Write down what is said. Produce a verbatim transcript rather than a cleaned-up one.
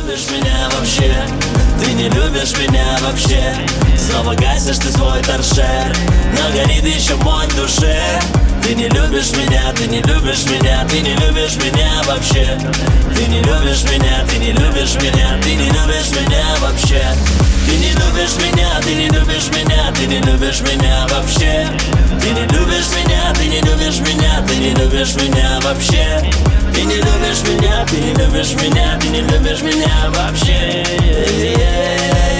любишь меня вообще, ты не любишь меня вообще. Снова гасишь ты свой торшер, но горит еще мой в душе. Ты не любишь меня, ты не любишь меня, ты не любишь меня вообще. Ты не любишь меня, ты не любишь меня, ты не любишь меня вообще. Ты не любишь меня, ты не любишь меня, ты не любишь меня вообще. Ты не любишь меня, ты не любишь меня, ты не любишь меня вообще. Ты не любишь меня, ты не любишь меня, ты не любишь меня вообще.